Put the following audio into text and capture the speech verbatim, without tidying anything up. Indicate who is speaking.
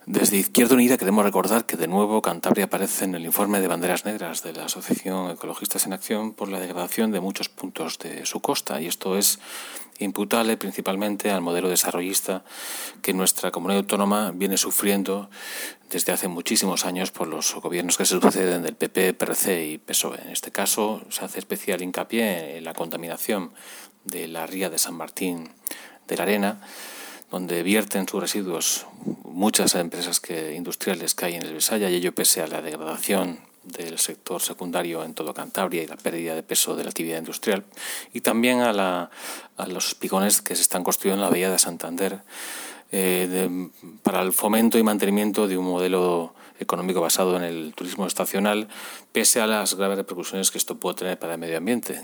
Speaker 1: Desde Izquierda Unida queremos recordar que de nuevo Cantabria aparece en el informe de banderas negras de la Asociación Ecologistas en Acción por la degradación de muchos puntos de su costa, y esto es imputable principalmente al modelo desarrollista que nuestra comunidad autónoma viene sufriendo desde hace muchísimos años por los gobiernos que se suceden del P P, P R C y P S O E. En este caso se hace especial hincapié en la contaminación de la ría de San Martín de la Arena, donde vierten sus residuos muchas empresas que, industriales que hay en el Besaya, y ello pese a la degradación del sector secundario en todo Cantabria y la pérdida de peso de la actividad industrial, y también a, la, a los picones que se están construyendo en la bahía de Santander eh, de, para el fomento y mantenimiento de un modelo económico basado en el turismo estacional, pese a las graves repercusiones que esto puede tener para el medio ambiente.